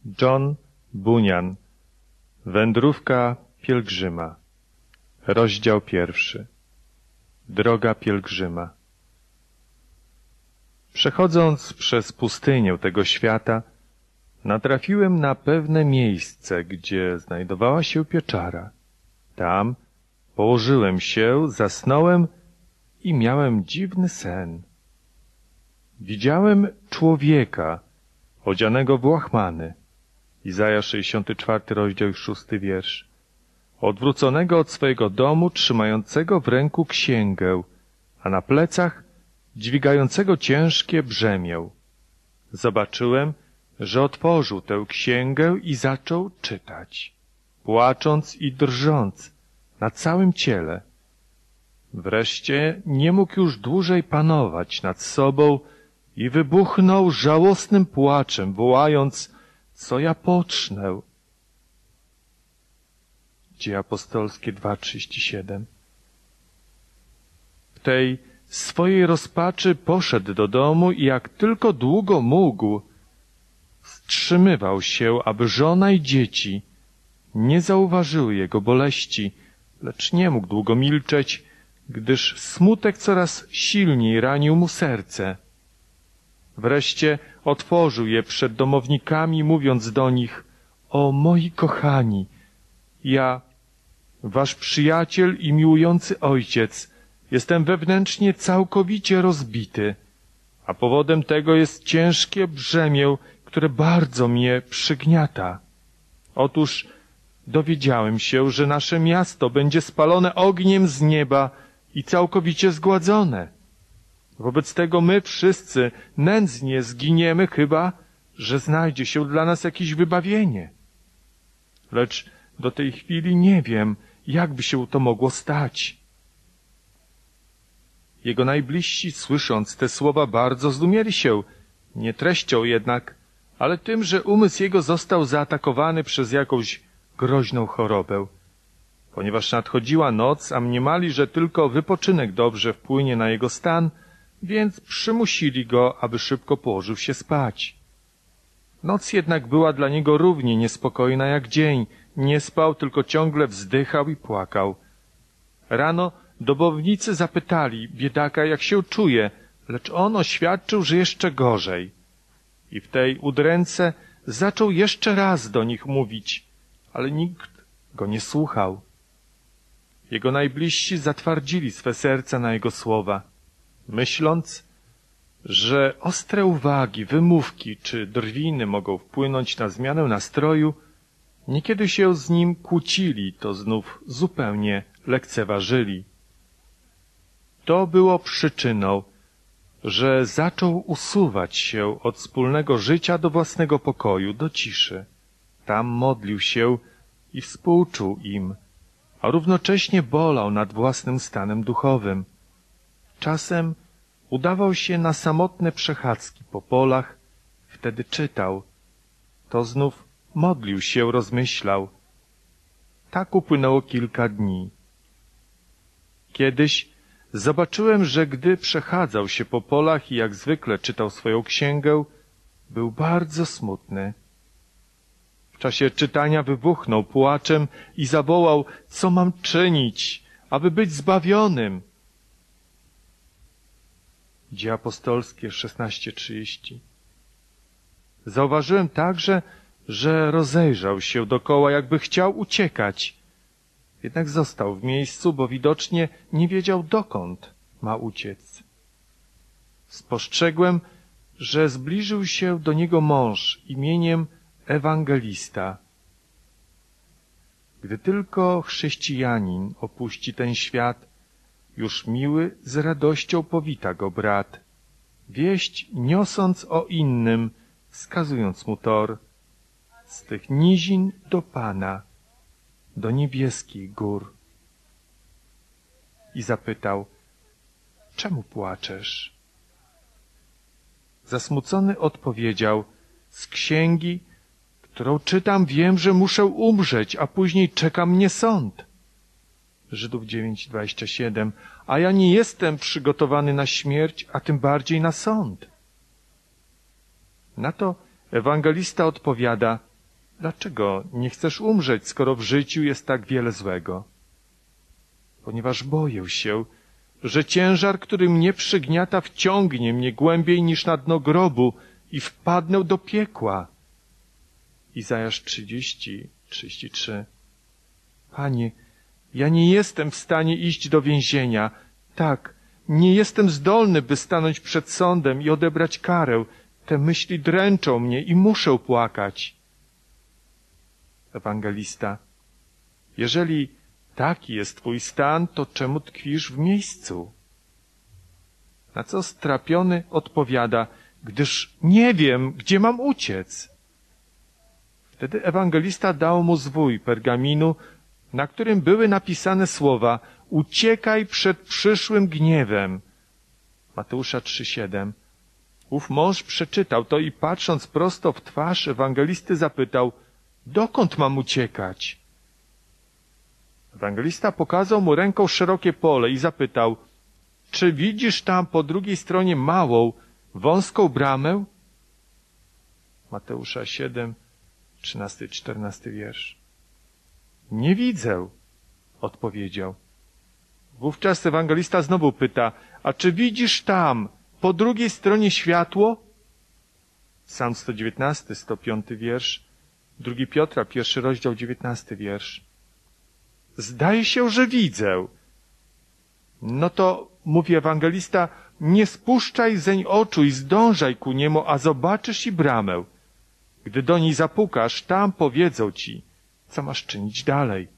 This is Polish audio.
John Bunyan. Wędrówka pielgrzyma. Rozdział 1. Droga pielgrzyma. Przechodząc przez pustynię tego świata, natrafiłem na pewne miejsce, gdzie znajdowała się pieczara. Tam położyłem się, zasnąłem i miałem dziwny sen. Widziałem człowieka odzianego w łachmany. Izaja 64, rozdział i 6 wiersz. Odwróconego od swojego domu, trzymającego w ręku księgę, a na plecach dźwigającego ciężkie brzemię. Zobaczyłem, że otworzył tę księgę i zaczął czytać, płacząc i drżąc na całym ciele. Wreszcie nie mógł już dłużej panować nad sobą i wybuchnął żałosnym płaczem, wołając: co ja pocznę? Dzieje apostolskie 2:37. W tej swojej rozpaczy poszedł do domu i jak tylko długo mógł, wstrzymywał się, aby żona i dzieci nie zauważyły jego boleści, lecz nie mógł długo milczeć, gdyż smutek coraz silniej ranił mu serce. Wreszcie otworzył je przed domownikami, mówiąc do nich: o moi kochani, ja, wasz przyjaciel i miłujący ojciec, jestem wewnętrznie całkowicie rozbity, a powodem tego jest ciężkie brzemię, które bardzo mnie przygniata. Otóż dowiedziałem się, że nasze miasto będzie spalone ogniem z nieba i całkowicie zgładzone. Wobec tego my wszyscy nędznie zginiemy, chyba że znajdzie się dla nas jakieś wybawienie. Lecz do tej chwili nie wiem, jak by się to mogło stać. Jego najbliżsi, słysząc te słowa, bardzo zdumieli się, nie treścią jednak, ale tym, że umysł jego został zaatakowany przez jakąś groźną chorobę. Ponieważ nadchodziła noc, a mniemali, że tylko wypoczynek dobrze wpłynie na jego stan, więc przymusili go, aby szybko położył się spać. Noc jednak była dla niego równie niespokojna jak dzień. Nie spał, tylko ciągle wzdychał i płakał. Rano domownicy zapytali biedaka, jak się czuje, lecz on oświadczył, że jeszcze gorzej. I w tej udręce zaczął jeszcze raz do nich mówić, ale nikt go nie słuchał. Jego najbliżsi zatwardzili swe serca na jego słowa, myśląc, że ostre uwagi, wymówki czy drwiny mogą wpłynąć na zmianę nastroju. Niekiedy się z nim kłócili, to znów zupełnie lekceważyli. To było przyczyną, że zaczął usuwać się od wspólnego życia do własnego pokoju, do ciszy. Tam modlił się i współczuł im, a równocześnie bolał nad własnym stanem duchowym. Czasem udawał się na samotne przechadzki po polach, wtedy czytał, to znów modlił się, rozmyślał. Tak upłynęło kilka dni. Kiedyś zobaczyłem, że gdy przechadzał się po polach i jak zwykle czytał swoją księgę, był bardzo smutny. W czasie czytania wybuchnął płaczem i zawołał: co mam czynić, aby być zbawionym? Dzieje apostolskie 16:30. Zauważyłem także, że rozejrzał się dokoła, jakby chciał uciekać. Jednak został w miejscu, bo widocznie nie wiedział, dokąd ma uciec. Spostrzegłem, że zbliżył się do niego mąż imieniem Ewangelista. Gdy tylko chrześcijanin opuści ten świat, już miły z radością powita go brat, wieść niosąc o innym, wskazując mu tor, z tych nizin do Pana, do niebieskich gór. I zapytał: czemu płaczesz? Zasmucony odpowiedział: z księgi, którą czytam, wiem, że muszę umrzeć, a później czeka mnie sąd. Żydów 9:27. A ja nie jestem przygotowany na śmierć, a tym bardziej na sąd. Na to ewangelista odpowiada: Dlaczego nie chcesz umrzeć, skoro w życiu jest tak wiele złego? Ponieważ boję się, że ciężar, który mnie przygniata, wciągnie mnie głębiej niż na dno grobu i wpadnę do piekła. Izajasz 30:33. Panie, ja nie jestem w stanie iść do więzienia. Tak, nie jestem zdolny, by stanąć przed sądem i odebrać karę. Te myśli dręczą mnie i muszę płakać. Ewangelista. Jeżeli taki jest twój stan, to czemu tkwisz w miejscu? Na co strapiony odpowiada, gdyż nie wiem, gdzie mam uciec. Wtedy ewangelista dał mu zwój pergaminu, na którym były napisane słowa: uciekaj przed przyszłym gniewem. Mateusza 3:7. Ów mąż przeczytał to i patrząc prosto w twarz ewangelisty zapytał: dokąd mam uciekać? Ewangelista pokazał mu ręką szerokie pole i zapytał: czy widzisz tam po drugiej stronie małą, wąską bramę? Mateusza 7:13-14 wiersz. Nie widzę, odpowiedział. Wówczas ewangelista znowu pyta: a czy widzisz tam po drugiej stronie światło? Psalm 119, 105 wiersz, 2 Piotra, 1 rozdział, 19 wiersz. Zdaje się, że widzę. No to, mówi ewangelista, nie spuszczaj zeń oczu i zdążaj ku niemu, a zobaczysz i bramę. Gdy do niej zapukasz, tam powiedzą ci, co masz czynić dalej.